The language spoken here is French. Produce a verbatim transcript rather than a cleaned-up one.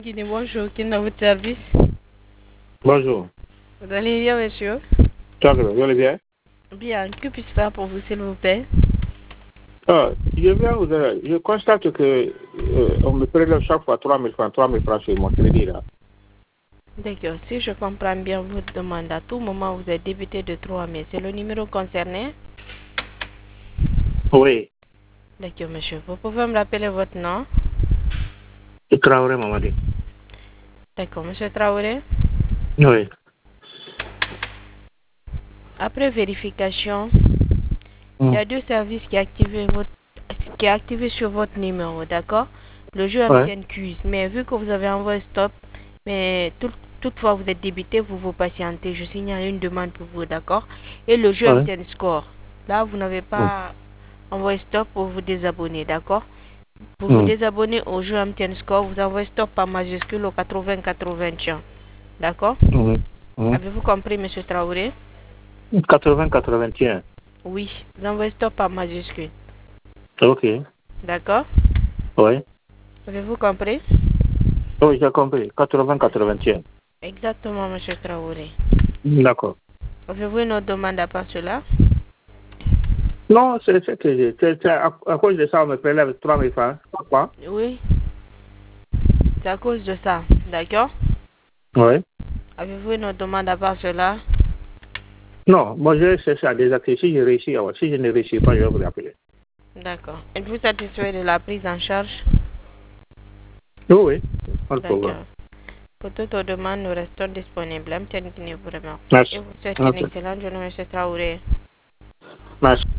Guinée, bonjour, qui est dans votre service? Bonjour. Vous allez bien, monsieur? Ça va, vous allez bien? Bien, que puis-je faire pour vous, s'il vous plaît? Ah, je viens vous dire, je constate que euh, on me prélève chaque fois trois mille francs, trois mille francs sur mon crédit là. D'accord, si je comprends bien votre demande, à tout moment vous êtes débité de trois mille. C'est le numéro concerné? Oui. D'accord, monsieur. Vous pouvez me rappeler votre nom? Traoré Mamadi. D'accord, monsieur Traoré. Oui. Après vérification, Mm. il y a deux services qui activent votre qui est activé sur votre numéro, d'accord? Le jeu Ouais. M T N Q, mais vu que vous avez envoyé stop, mais tout, toutefois vous êtes débité, vous vous patientez. Je signale une demande pour vous, d'accord? Et le jeu Ouais. M T N Score, là vous n'avez Mm. pas envoyé stop pour vous désabonner, d'accord? Pour vous Mm. désabonner au jeu M T N Score, vous envoyez stop par majuscule au quatre-vingts quatre-vingt-un, d'accord? Mm. Mm. Avez-vous compris, monsieur Traoré? quatre-vingts quatre-vingt-un. Oui, vous envoyez stop par majuscule, Ok. d'accord? Oui. Avez-vous compris? Oui, j'ai compris. quatre-vingts quatre-vingt-un. Exactement, monsieur Traoré. D'accord. Avez-vous une autre demande à part cela? Non, c'est ce que j'ai. C'est- c'est À, à cause de ça, on me prélève trois mille francs. Pourquoi? Oui, c'est à cause de ça, d'accord? Oui. Avez-vous une autre demande à part cela? Non, moi je cherche à désactiver. Si je réussis, alors, si je ne réussis pas, je vais vous appeler. D'accord. Êtes-vous satisfait de la prise en charge? Oui, oui. Pas de problème. D'accord. Pour toute autre demande, nous restons disponibles. M T N Guinée vous remercie et Merci. vous souhaite une Ok. excellente journée, monsieur Traoré. Merci.